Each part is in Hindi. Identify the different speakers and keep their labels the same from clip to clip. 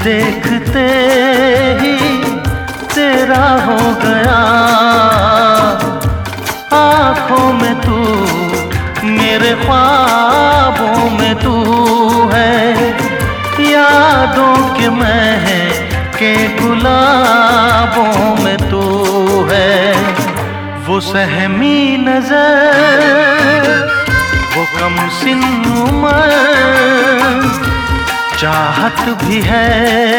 Speaker 1: देखते ही तेरा हो गया। आँखों में तू, मेरे ख्वाबों में तू है, यादों के महके गुलाबों में तू है। वो सहमी नजर, वो कम सिन उम्र, चाहत भी है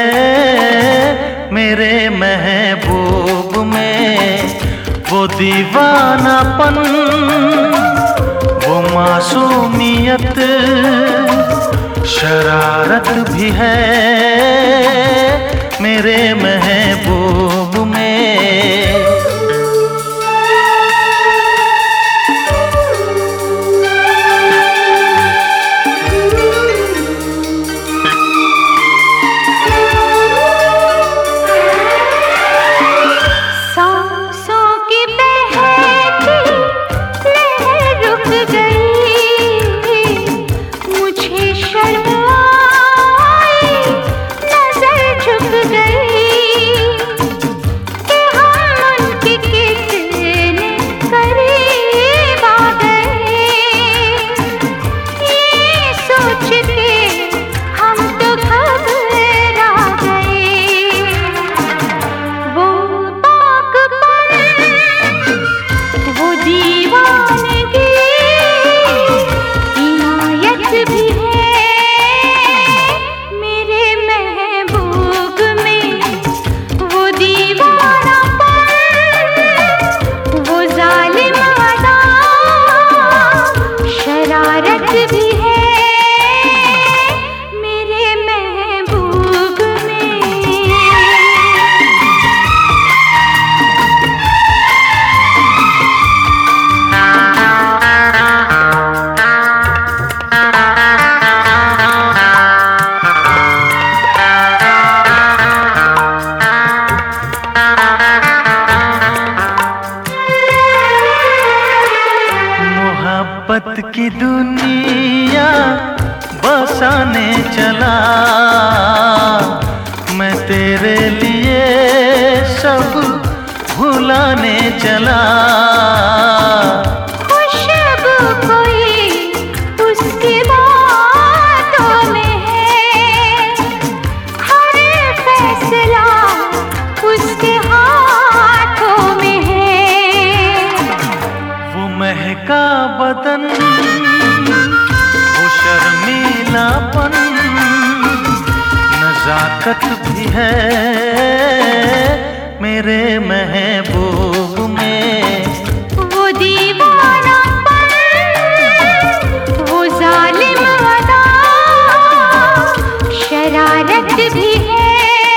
Speaker 1: मेरे महबूब में। वो दीवानापन, वो मासूमियत, शरारत भी है मेरे महबूब में। मोहब्बत की दुनिया बसाने चला मैं, तेरे लिए सब भुलाने चला।
Speaker 2: खुशबू कोई उसकी बातों में है, हर फैसला उसके हाथों में है।
Speaker 1: वो महका बदन, वो शर्मीलापन, नजाकत भी है मेरे महबूब में।
Speaker 2: वो दीवानापन, वो जालिम अदा, शरारत भी है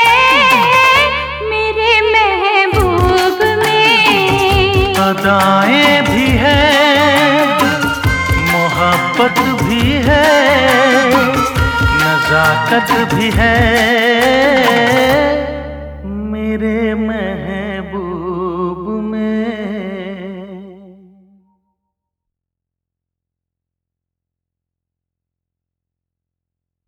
Speaker 2: मेरे महबूब में।
Speaker 1: अदाएं भी है, मोहब्बत भी है, नजाकत भी है